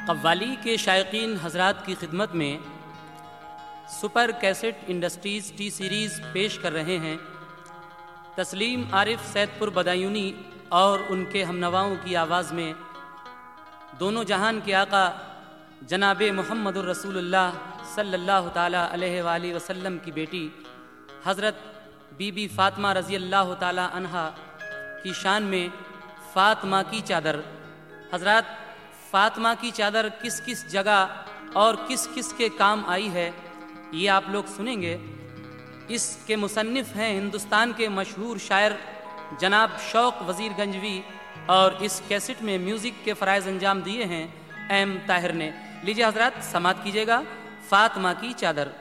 कव्वाली के शायकीन हजरात की खिदमत में super cassette industries T series पेश कर रहे हैं तस्लीम आरिफ सैदपुर बदायूनी और उनके हमनवाओं की आवाज़ में दोनों जहान के आका जनाब मुहम्मदुर रसूलुल्लाह सल्लल्लाहु ताला अलैहि वसल्लम की बेटी हज़रत बीबी फ़ातिमा रज़ी अल्लाह ताला अन्हा की शान में फ़ातिमा की चादर। हज़रात, फ़ातिमा की चादर किस किस जगह और किस किस के काम आई है ये आप लोग सुनेंगे। इसके मुसन्निफ़ हैं हिंदुस्तान के मशहूर शायर जनाब शौक़ वज़ीर गंजवी और इस कैसेट में म्यूज़िक के फ़राइज़ अंजाम दिए हैं एम ताहिर ने। लीजिए हज़रात, समात कीजिएगा फ़ातिमा की चादर।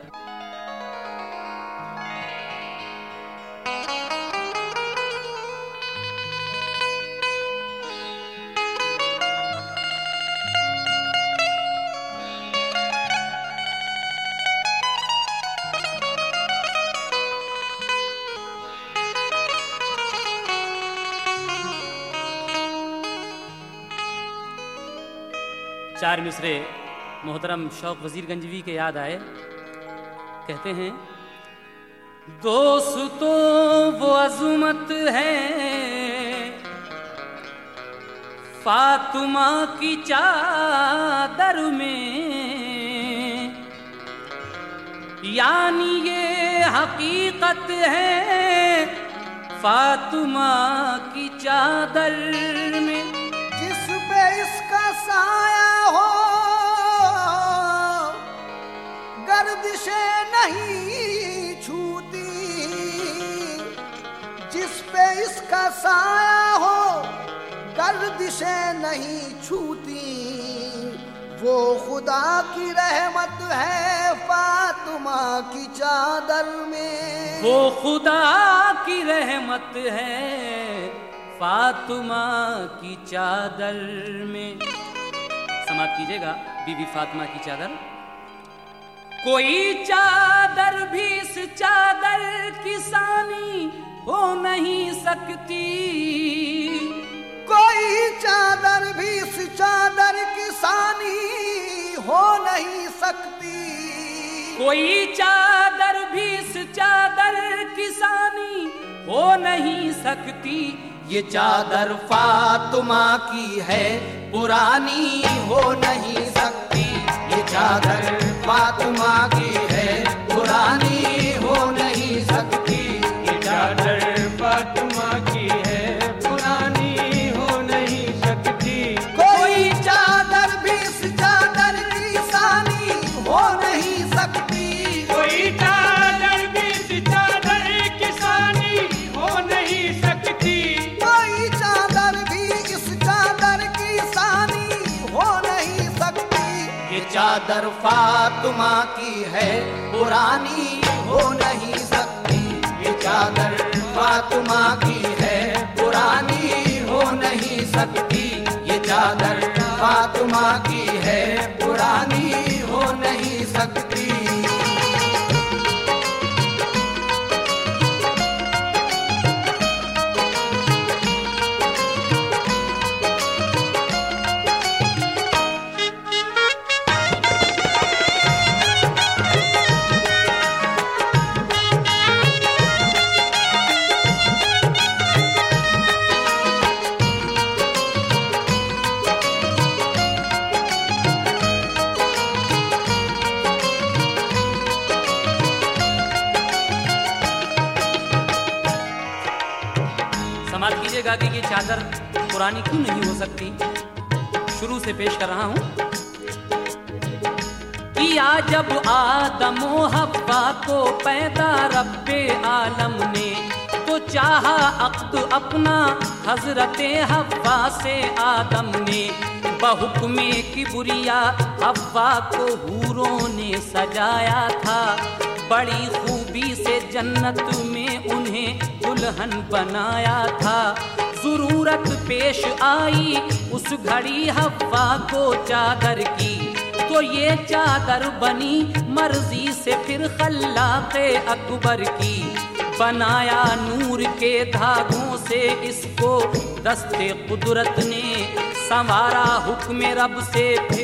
चार मिसरे मोहतरम शौक़ वज़ीर गंजवी के याद आए। कहते हैं, दोस्तों वो अज़मत है फ़ातिमा की चादर में, यानी ये हकीकत है फ़ातिमा की चादर में। जिस पे इसका साया हो गर्दिशें नहीं छूती, जिस पे इसका साया हो गर्दिशें नहीं छूती, वो खुदा की रहमत है फ़ातिमा की चादर में। वो खुदा की रहमत है फ़ातिमा की चादर में। समाप्त कीजिएगा बीबी फ़ातिमा की चादर। कोई चादर भी इस चादर की सानी हो नहीं सकती, कोई चादर भी इस चादर की सानी हो नहीं सकती, कोई चादर भी इस चादर की सानी हो नहीं सकती। ये चादर फ़ातिमा की है पुरानी हो नहीं सकती, ये चादर फ़ातिमा की है पुरानी हो नहीं सकती, ये चादर फ़ातिमा की है पुरानी हो नहीं सकती। कोई चादर भी इस चादर की सानी हो नहीं सकती, कोई चादर भी इस चादर की सानी हो नहीं सकती, कोई चादर भी इस चादर की सानी हो नहीं सकती। ये चादर फ़ातिमा की है पुरानी हो नहीं सकती, ये चादर फ़ातिमा की है पुरानी हो नहीं सकती, ये चादर फ़ातिमा की है पुरानी हो नहीं सकती। समाप्त कीजिएगा कि ये चादर पुरानी क्यों नहीं हो सकती। शुरू से पेश कर रहा हूं। किया जब आदम व हव्वा को पैदा रब्बे आलम ने, तो चाहा अक़्द अपना हज़रते हव्वा से आदम ने। बहुक्मे किबरिया हव्वा को हूरों ने सजाया था, बड़ी खूबी से जन्नत में उन्हें दुल्हन बनाया था। ज़रूरत पेश आई उस घड़ी हव्वा को चादर की, तो ये चादर बनी मर्जी से फिर खल्लाक़े अकबर की। बनाया नूर के धागों से इसको दस्ते कुदरत ने, संवारा हुक्म रब से फिर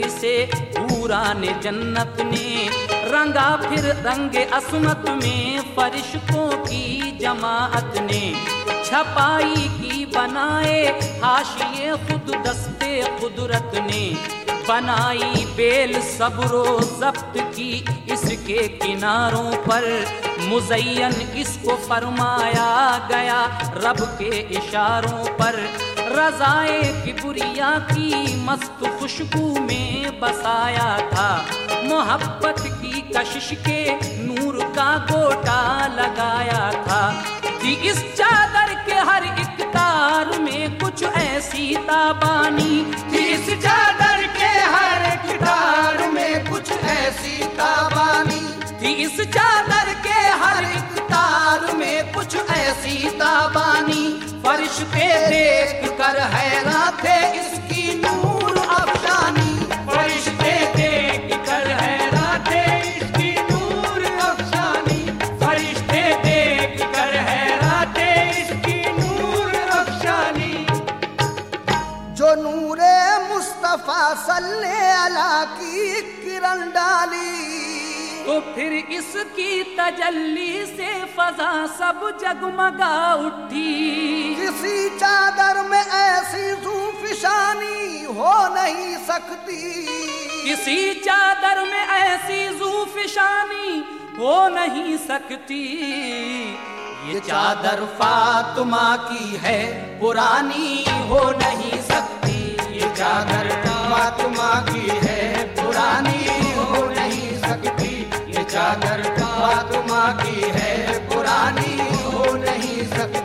इसे पूराने जन्नत ने रंगा फिर रंगे असमत में फरिश्तों की जमाअत ने छपाई की बनाए हाशिए खुद दस्ते कुदरत ने बनाई बेल सब्रो जब्त की इसके किनारों पर मुज़य्यन इसको फरमाया गया रब के इशारों पर रज़ाए किबरिया की मस्त खुशबू में बसाया था मोहब्बत की कशिश के नूर का गोटा लगाया था कि इस चादर के हर एक तार में कुछ ऐसी ताबानी थी इस चादर के हर एक तार में कुछ ऐसी ताबानी थी इस चादर के हर एक तार में कुछ ऐसी ताबानी फरिश्ते देख कर हैरान थे इसकी नूर अफशानी फरिश्ते देख कर हैरान थे इसकी नूर अफशानी फरिश्ते देख कर हैरान थे इसकी नूर अफशानी जो नूरे मुस्तफा सल्लल्लाहु अलैहि की किरण डाली तो फिर इसकी तजल्ली से फजा सब जगमगा उठी किसी चादर में ऐसी ज़ूफ़िशानी हो नहीं सकती किसी चादर में ऐसी ज़ूफ़िशानी हो नहीं सकती ये चादर फातिमा की है पुरानी हो नहीं सकती ये चादर फातिमा की है पुरानी हो नहीं सकती ये चादर फातिमा की है पुरानी हो नहीं सकती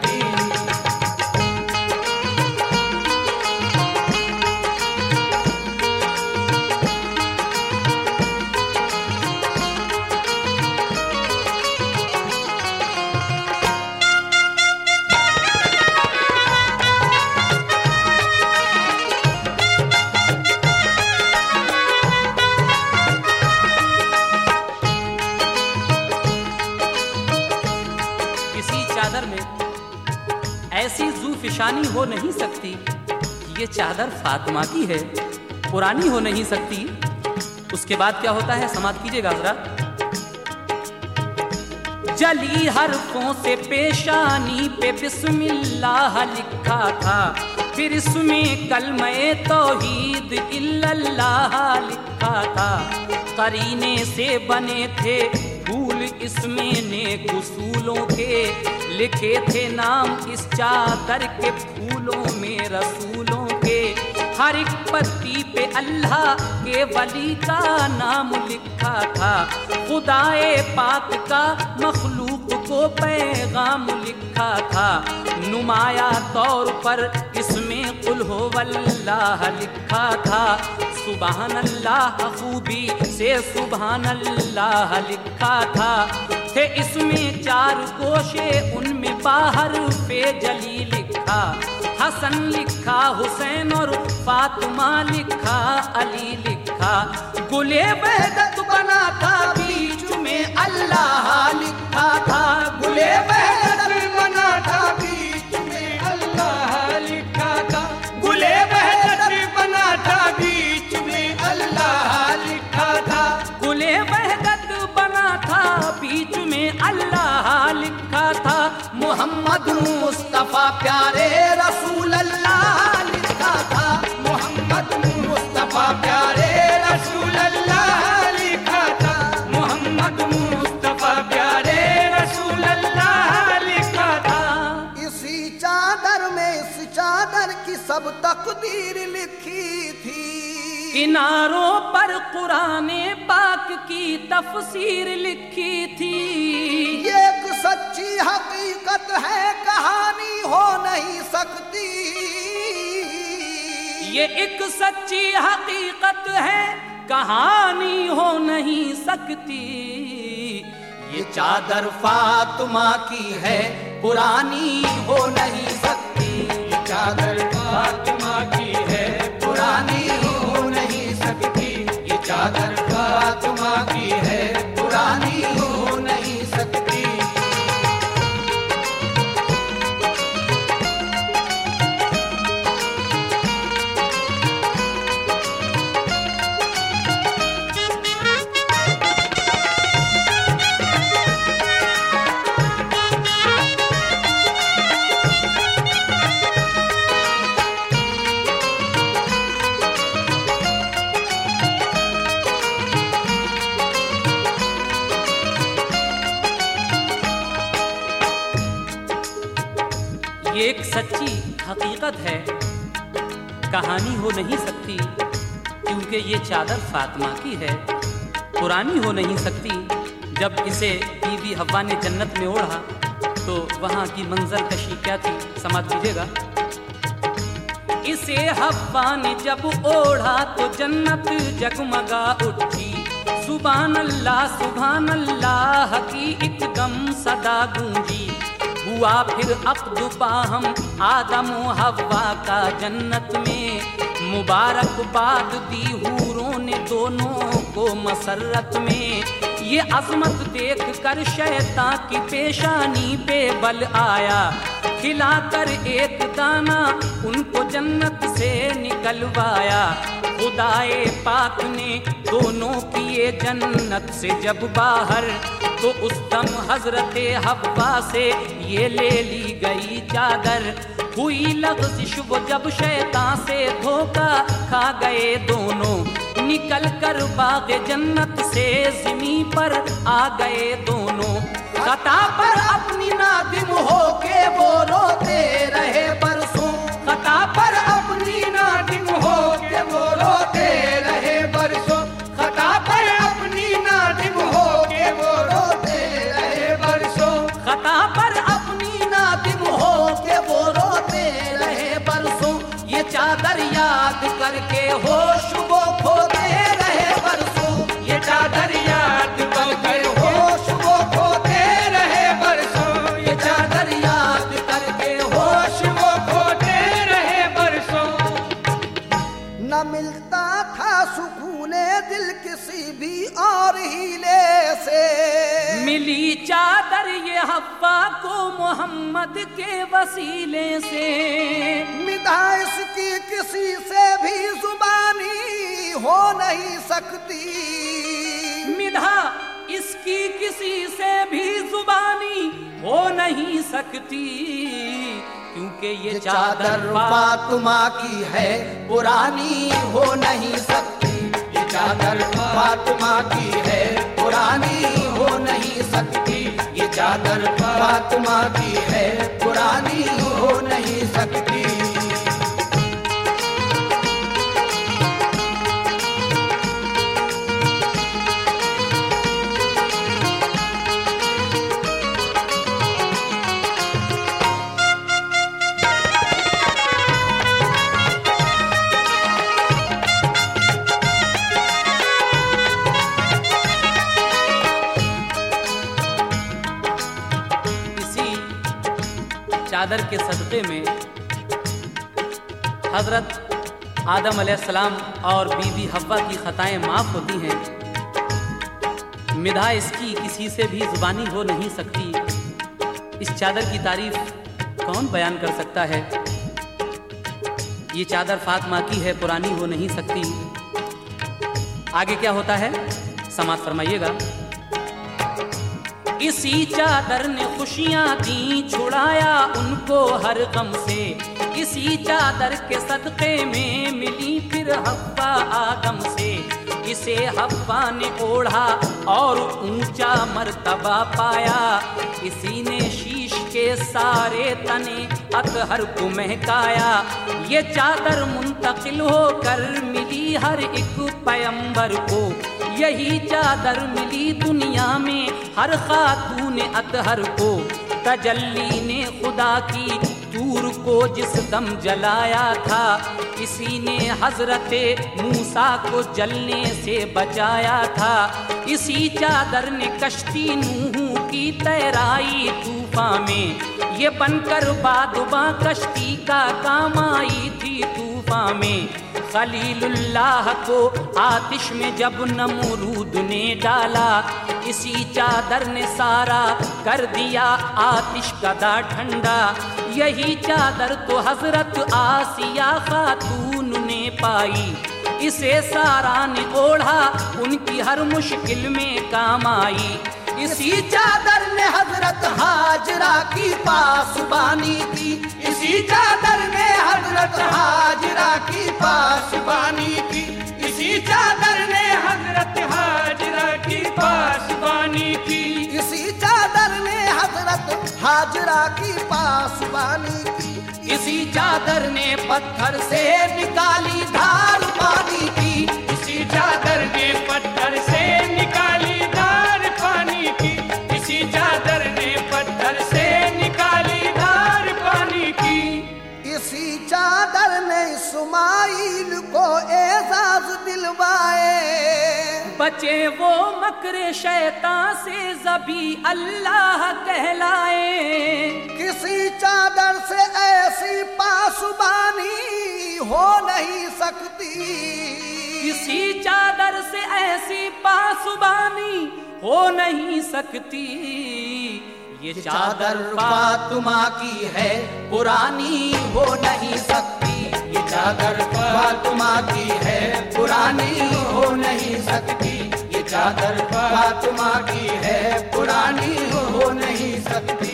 ऐसी ज़ूफ़िशानी हो नहीं सकती ये चादर फातिमा की है पुरानी हो नहीं सकती। उसके बाद क्या होता है समाप्त कीजिएगा जरा। जली हरफों से पेशानी पे बिस्मिल्लाह लिखा था फिर इसमें कलमे तौहीद इल्लल्लाह लिखा था करीने से बने थे फूल इसमें नेक उसूलों के लिखे थे नाम इस चादर के फूलों में रसूलों के हर एक पत्ती पे अल्लाह के वली का नाम लिखा था खुदाए पाक का मखलूक को पैगाम लिखा था नुमाया तौर पर इसमें कुल हो वल्लाह लिखा था सुबहान अल्लाह खूबी से सुबहान अल्लाह लिखा था थे इसमें चार गोशे उनमें बाहर पे जली लिखा हसन लिखा हुसैन और फातिमा लिखा अली लिखा गुले वहदत बना था बीच में अल्लाह लिखा था गुले वहदत बना था बीच में अल्लाह लिखा था गुले वहदत बना था बीच में अल्लाह लिखा था गुले वहदत बना था बीच में अल्लाह लिखा था मोहम्मद मुस्तफा प्यारे रसूल अल्लाह लिखा था मोहम्मद मुस्तफा प्यारे रसूल अल्लाह लिखा था मोहम्मद मुस्तफा प्यारे रसूल अल्लाह लिखा था। इसी चादर में इस चादर की सब तकदीर लिखी थी किनारों पर कुराने पाक की तफसीर लिखी थी ये एक सच्ची हकीकत है कहानी हो नहीं सकती ये एक सच्ची हकीकत है कहानी हो नहीं सकती ये चादर फातिमा की है पुरानी हो नहीं सकती ये चादर फातिमा की है पुरानी हो नहीं सकती ये चादर फातिमा की है पुरानी हो नहीं सकती। ये एक सच्ची हकीकत है, कहानी हो नहीं सकती, क्योंकि ये चादर फातिमा की है, पुरानी हो नहीं सकती। जब इसे बीबी हव्वा ने जन्नत में ओढ़ा तो वहाँ की मंजर कशी क्या थी, समाप्त कीजिएगा। इसे हव्वा ने जब ओढ़ा तो जन्नत जगमगा उठी, सुभान अल्लाह की एकदम सदा गूंजी। हुआ फिर अक़्द बाहम आदम व हव्वा का जन्नत में, मुबारकबाद दी हूरों ने दोनों को मसरत में। ये अज़मत देख कर शैतान की पेशानी पे बल आया, खिलाकर एक दाना उनको जन्नत से निकलवाया। खुदाए पाक ने दोनों किए जन्नत से जब बाहर, तो उस दम हजरते हव्वा से ये ले ली गई चादर। हुई लग़ज़िश वो जब शैतान से धोखा खा गए दोनों, निकल कर बाग़ जन्नत से ज़मीं पर आ गए दोनों। खता पर अपनी नादिम हो के वो रोते रहे बरसों, खता पर अपनी नादिम हो के वो रोते रहे बरसों, खता पर अपनी नादिम हो के वो रोते रहे बरसों, खता पर अपनी नादिम हो के वो रोते रहे बरसों। ये चादर याद करके होश वो खोते रहे बरसों, ये चादर याद करके होश वो खोते रहे बरसों, ये चादर याद करके होश वो खोते रहे बरसों। न मिलता था सुकूने दिल किसी भी और हीले से, मिली चादर ये हव्वा को मोहम्मद के वसीले से। मिदा इसकी किसी से भी जुबानी हो नहीं सकती, मिधा इसकी किसी से भी जुबानी हो नहीं सकती, क्योंकि ये चादर फातिमा की है, पुरानी हो नहीं सकती। ये चादर फातिमा की है, पुरानी हो नहीं सकती। ये चादर फातिमा की है, पुरानी हो नहीं सकती। चादर के सदक़े में हज़रत आदम अलैहिस्सलाम और बीबी हव्वा की ख़ताएँ माफ़ होती हैं। मिधा इसकी किसी से भी ज़ुबानी हो नहीं सकती। इस चादर की तारीफ़ कौन बयान कर सकता है। ये चादर फातिमा की है, पुरानी हो नहीं सकती। आगे क्या होता है, समाअत फरमाइएगा। इसी चादर ने खुशियां दी, छुड़ाया उनको हर गम से। इसी चादर के सदक़े में मिली फिर हव्वा आदम से। इसे हव्वा ने ओढ़ा और ऊंचा मर्तबा पाया। इसी ने शीश के सारे तने अतहर को महकाया। ये चादर मुंतकिल होकर मिली हर एक पैगंबर को। यही चादर मिली दुनिया में हर खातून अतहर को। तजल्ली ने खुदा की दूर को जिस दम जलाया था, इसी ने हजरते मूसा को जलने से बचाया था। इसी चादर ने कश्ती नूह की तैराई तूफान में। ये बनकर बादुबा कश्ती का काम आई थी तूफान में। खलीलुल्लाह को आतिश में जब नमरूद ने डाला, इसी चादर ने सारा कर दिया आतिश कदा ठंडा। यही चादर तो हजरत आसिया खातून ने पाई। इसे सारा ने ओढ़ा, उनकी हर मुश्किल में काम आई। इसी चादर ने हजरत हाजरा की पासबानी की। इसी चादर ने हजरत हाजरा की पासबानी की। इसी चादर ने हजरत हाजरा की पासबानी की। इसी चादर ने हजरत हाजरा की पासबानी की। इसी चादर ने पत्थर से निकाली धार पानी की, इसी चादर ने पत्थर से निकाली धार पानी की, इसी चादर ने पत्थर से निकाली धार पानी की। इसी चादर ने इस्माइल को एजाज दिलवाए, बचे वो मकरे शैतान से ज़बी अल्लाह कहलाए। किसी चादर से ऐसी पासबानी हो नहीं सकती, किसी चादर से ऐसी पासबानी हो नहीं सकती। ये चादर फातिमा की है पुरानी हो नहीं सकती, ये चादर फातिमा की है पुरानी हो नहीं सकती, ये चादर फातिमा की है पुरानी हो नहीं सकती।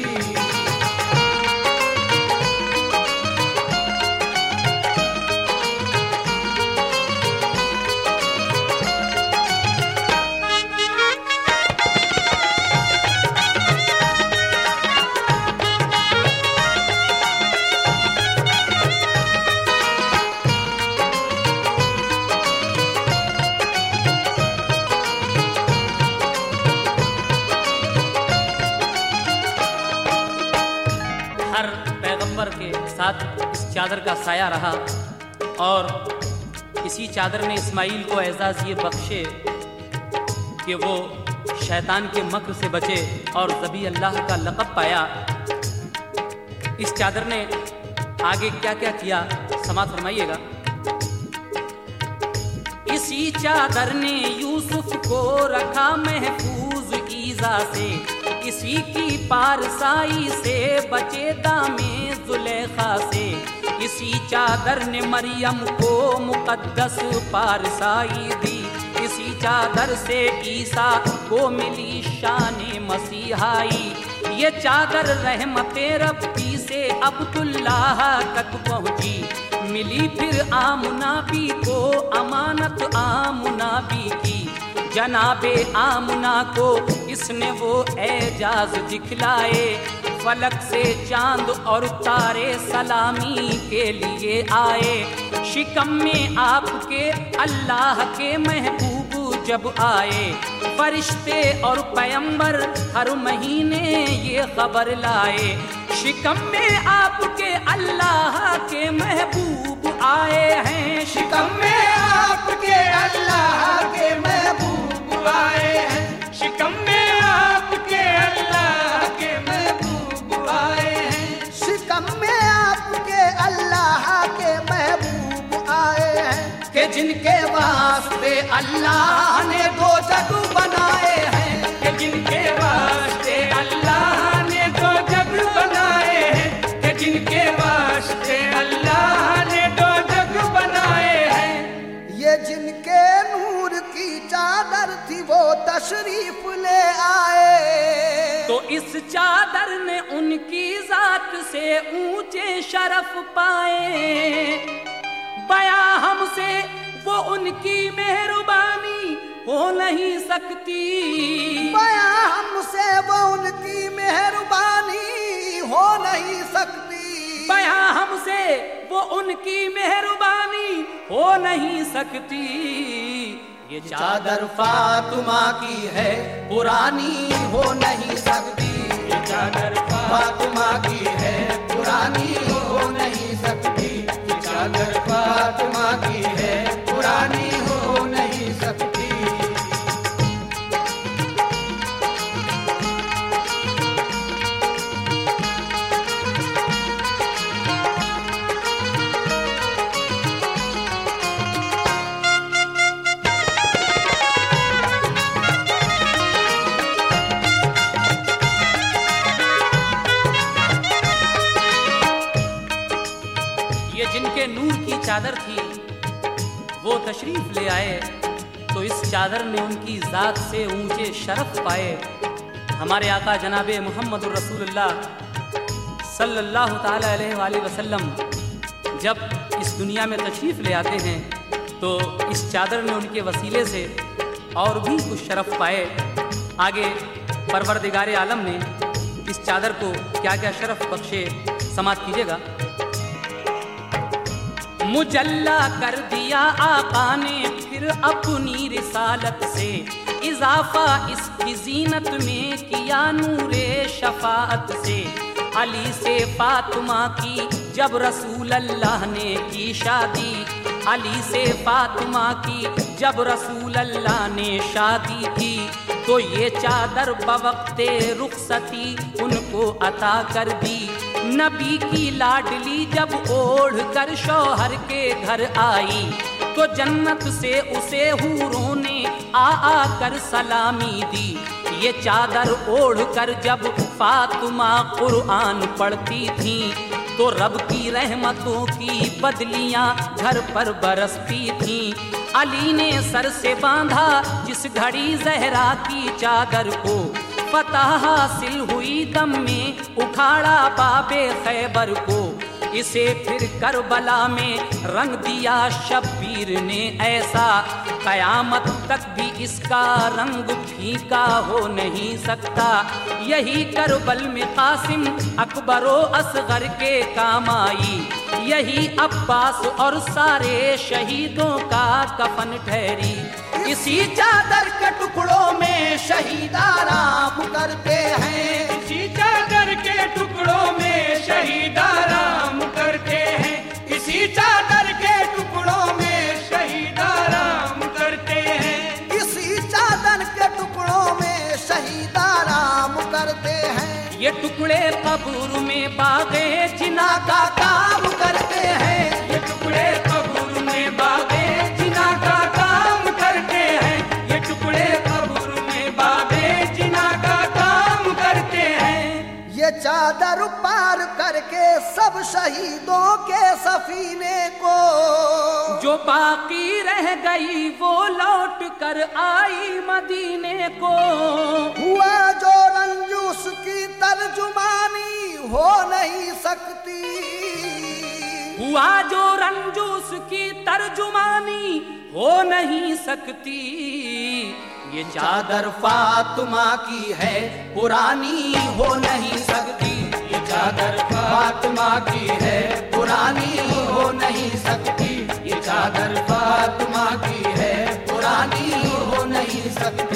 इस चादर का साया रहा और इसी चादर ने इस्माइल को एजाज ये बख्शे कि वो शैतान के मक्र से बचे और ज़बी अल्लाह का लक़ब पाया। इस चादर ने आगे क्या क्या किया समात फरमाइएगा। इसी चादर ने यूसुफ को रखा महफूज ईज़ा से, इसी की पारसाई से बचे दामे जुलेखा से। इसी चादर ने मरियम को मुकद्दस पारसाई दी, इसी चादर से ईसा को मिली शान मसीहाई। ये चादर रहमते रब्बी से अब्दुल्लाह तक पहुंची, मिली फिर आमुना बी को अमानत आमुना बी की। जनाबे आमुना को इसने वो एजाज दिखलाए, फलक से चांद और तारे सलामी के लिए आए। शिकम में आपके अल्लाह के महबूब जब आए, फरिश्ते और पैगंबर हर महीने ये खबर लाए। शिकम में आपके अल्लाह के महबूब आए हैं, शिकम में आपके अल्लाह के महबूब आए हैं, शिकम में आपके अल्लाह के महबूब आए हैं, शिकम में आपके अल्लाह के महबूब आए हैं। कि जिनके वास्ते अल्लाह ने दो जग बनाए हैं, कि जिनके वास्ते अल्लाह ने दो जग बनाए हैं, कि जिनके वास्ते अल्लाह ने दो जग बनाए हैं। ये जिनके नूर की चादर थी वो तशरीफ ले आए, तो इस चादर ने उनकी जात से ऊंचे शरफ पाए। बया हमसे वो उनकी मेहरबानी हो नहीं सकती, बया हमसे वो उनकी मेहरबानी हो नहीं सकती, बया हमसे वो उनकी मेहरबानी हो नहीं सकती। ये चादर फातिमा की है पुरानी हो नहीं सकती, ये चादर फातिमा की है पुरानी हो नहीं सकती, ये चादर फातिमा की है पुरानी हो नहीं सकती। जिनके नूर की चादर थी वो तशरीफ ले आए, तो इस चादर ने उनकी ज़ात से ऊंचे शरफ पाए। हमारे आका जनाबे मोहम्मद रसूलुल्लाह सल्लल्लाहु ताला अलैहि वसल्लम जब इस दुनिया में तशरीफ ले आते हैं तो इस चादर ने उनके वसीले से और भी कुछ शरफ पाए। आगे परवरदिगार आलम ने इस चादर को क्या क्या शरफ बख्शे समात कीजिएगा। मुजल्ला कर दिया आका ने फिर अपनी रिसालत से, इजाफा इसकी जीनत में किया नूरे शफाअत से। अली से फातिमा की जब रसूल अल्लाह ने की शादी, अली से फातिमा की जब रसूल अल्लाह ने शादी की, तो ये चादर बवक्ते रुखसती उनको अता कर दी। नबी की लाडली जब ओढ़ कर शौहर के घर आई, तो जन्नत से उसे हूरों ने आ कर सलामी दी। ये चादर ओढ़ कर जब फातिमा कुरान पढ़ती थी, तो रब की रहमतों की बदलियां घर पर बरसती थी। अली ने सर से बांधा जिस घड़ी जहरा की चादर को, फतह हासिल हुई दम में उखाड़ा बाबे खैबर को। इसे फिर करबला में रंग दिया शब्बीर ने ऐसा, कयामत तक भी इसका रंग फीका हो नहीं सकता। यही करबल में कासिम अकबरो असगर के काम आई, यही अब्बास और सारे शहीदों का कफन ठहरी। इसी चादर के टुकड़ों में शहीद आराम करते हैं, इसी चादर के टुकड़ों में शहीद आराम करते हैं, इसी चादर के टुकड़ों में शहीद आराम करते हैं, इसी चादर के टुकड़ों में शहीद आराम करते हैं। ये टुकड़े कब्र में बागे जिना का काम करते हैं, ये टुकड़े कब्र में बागे जिना का काम करते हैं, ये टुकड़े कब्र में बागे जिना का काम करते हैं। ये चादर पार करके सब शहीदों के सफीने को, जो बाकी रह गई वो लौट कर आई मदीने को। हुआ जो रंजूस की तर्जुमानी हो नहीं सकती, हुआ जो रंजूस की तर्जुमानी हो नहीं सकती। ये चादर फातिमा की है पुरानी हो नहीं सकती, ये चादर फातिमा की है पुरानी हो नहीं सकती, ये चादर फातिमा की है पुरानी हो नहीं सकती।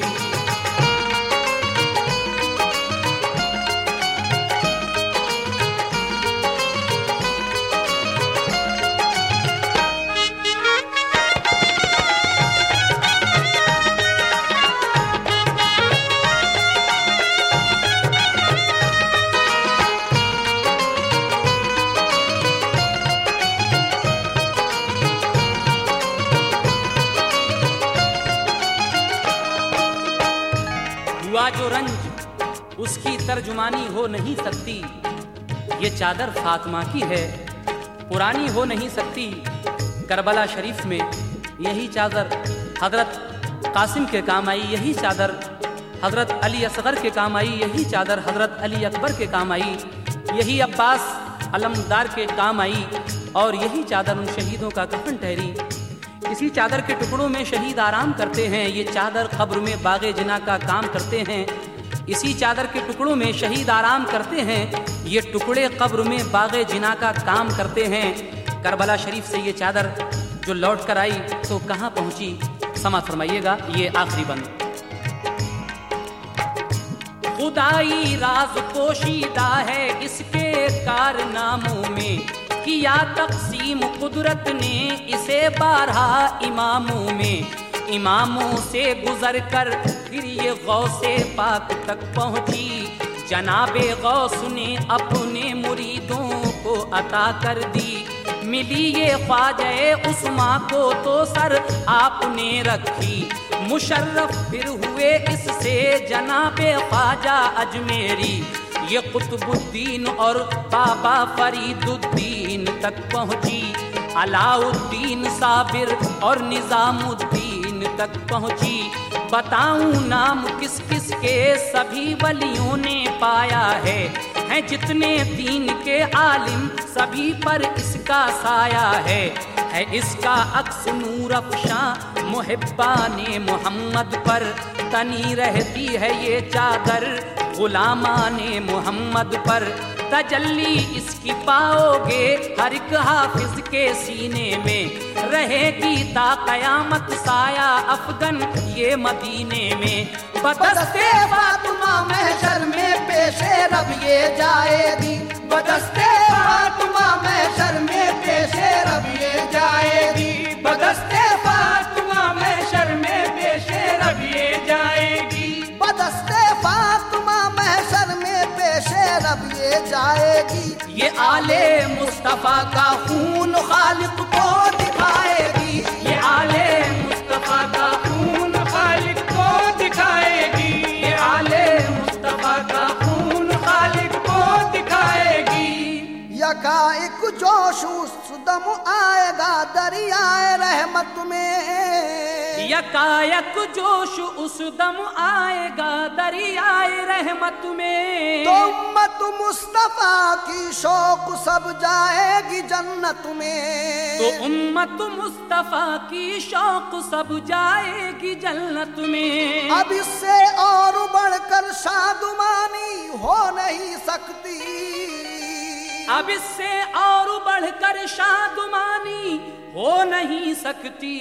हुआ जो रंज उसकी तर्जुमानी हो नहीं सकती। ये चादर फातिमा की है पुरानी हो नहीं सकती। करबला शरीफ में यही चादर हजरत कासिम के काम आई, यही चादर हजरत अली असगर के काम आई, यही चादर हजरत अली अकबर के काम आई, यही अब्बास अलमदार के काम आई, और यही चादर उन शहीदों का कफन ठहरी। इसी चादर के टुकड़ों में शहीद आराम करते हैं, ये चादर कब्र में बागे जिना का काम करते हैं। इसी चादर के टुकड़ों में शहीद आराम करते हैं, ये टुकड़े कब्र में बागे जिना का काम करते हैं। करबला शरीफ से ये चादर जो लौट कर आई तो कहाँ पहुंची, समा फरमाइएगा ये आखिरी बंद। खुदाई राज पोशीदा है इसके कारनामों में, किया तक़सीम कुदरत ने इसे 12 इमामों में। इमामों से गुजर कर फिर ये गौसे पाक तक पहुंची, जनाबे गौस ने अपने मुरीदों को अता कर दी। मिली ये ख्वाजे उस्मा को तो सर आपने रखी, मुशर्रफ फिर हुए इससे जनाबे ख्वाजा अजमेरी। ये कुतुबुद्दीन और बाबा फरीदुद्दीन तक पहुंची, अलाउद्दीन साबिर और निजामुद्दीन तक पहुंची। बताऊं नाम किस किस के सभी वलियों ने पाया है, हैं जितने दीन के आलिम सभी पर इसका साया है इसका अक्स नूर अफ़शां मुहिब्बाने मोहम्मद पर। तनी रहती है ये चादर गुलामाने मोहम्मद पर, तजल्ली इसकी पाओगे हर एक हाफिज के सीने में। रहेगी ता कयामत साया अफगन ये मदीने में। बदस्ते फातिमा महशर में पेशे रब ये जाएगी। बदस्ते फातिमा महशर में पेशे रब ये जाएगी। बदस्ते फातिमा महशर में पेशे रब ये जाएगी। बदस्ते फातिमा महशर में पेशे रब ये जाएगी। ये आले मुस्तफा का खून खालिक को दिखाएगी। ये आले मुस्तफा का खून खालिक को दिखाएगी। ये आले मुस्तफा का खून खालिक को दिखाएगी। यकाएक जोश उस दम आएगा दरियाए रहमत में। यकायक जोश उस दम आएगा दरियाए रहमत में। तो उम्मत मुस्तफा की शौक सब जाएगी जन्नत में। तो उम्मत मुस्तफा की शौक सब जाएगी जन्नत में। अब इससे और बढ़कर शादुमानी हो नहीं सकती। अब इससे और बढ़कर शादुमानी हो नहीं सकती।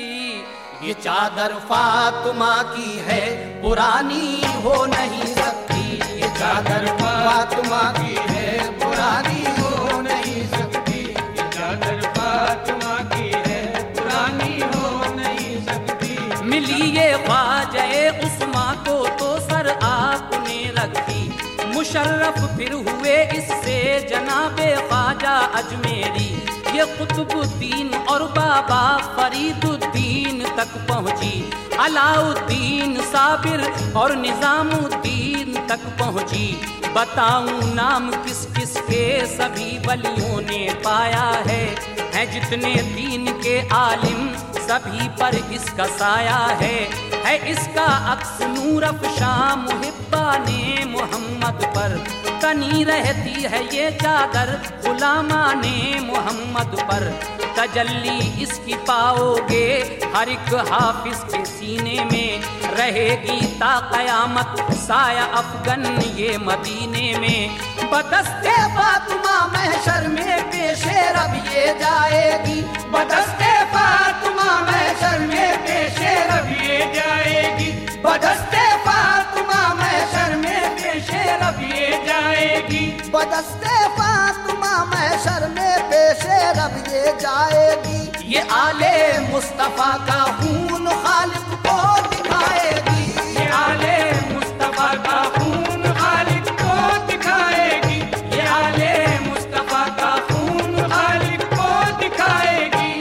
ये चादर फातिमा की है पुरानी हो नहीं सकती। ये चादर फातिमा की है पुरानी हो नहीं सकती। ये चादर फातिमा की है पुरानी हो नहीं सकती। मिली ये ख्वाजा उस्मा को तो सर आपने रखी। मुशर्रफ फिर हुए इससे जनाबे ख्वाजा अजमेरी। ये कुतुबुद्दीन और बाबा फरीदुद्दीन तक पहुंची। अलाउद्दीन साबिर और निजामुद्दीन तक पहुंची। बताऊं नाम किस किस के सभी वलियों ने पाया है। जितने दीन के आलिम सभी पर इसका साया है इसका अक्स नूर अफ़शा मुहिब्बा ने मोहम्मद पर। तनी रहती है ये चादर गुलामा ने मोहम्मद पर। तजल्ली इसकी पाओगे हर एक हाफिज के सीने में। रहेगी ता कयामत साया अफगन ये मदीने में। बदस्ते फातिमा महशर में पेशे रब ये जाएगी। बदस्ते फातिमा महशर में पेशे रब ये जाएगी। बदस्ते फातिमा महशर में पेशे रब ये जाएगी। बदस्ते फातिमा महशर में पेशे रब ये जाएगी। ये आले मुस्तफा का खून खालिक को दिखाएगी। ये आले मुस्तफा का खून खालिक को दिखाएगी। ये आले मुस्तफा का खून खालिक को दिखाएगी।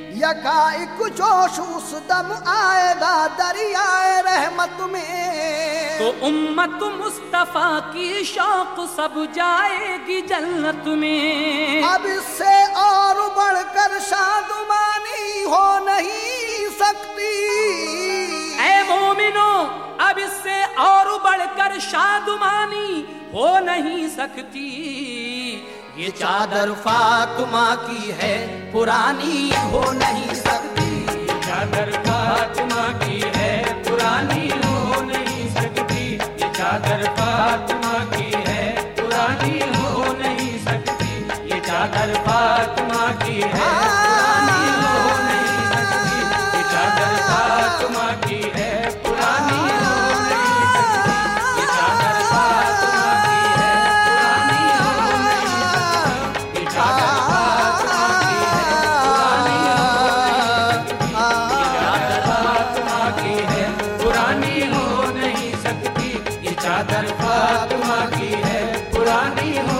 यकाएक जोश उस दम आएगा दरियाए रहमत में। तो उम्मत मुस्तफा की शौक सब जाएगी जन्नत में। अब इससे और बढ़कर शादुमानी हो नहीं सकती। ऐ मोमिनो अब इससे और बढ़कर शादुमानी हो नहीं सकती। ये चादर फातिमा की है पुरानी हो नहीं सकती। ये चादर फातिमा की है पुरानी हो नहीं सकती। ये चादर फातिमा की है पुरानी हो नहीं सकती। ये चादर फातिमा की है पुरानी हो नहीं सकती। ये चादर फातिमा की है पुरानी हो नहीं सकती। ये चादर फातिमा की है पुरानी हो नहीं सकती। ये चादर फातिमा की है पुरानी हो नहीं सकती। ये चादर फातिमा की है पुरानी हो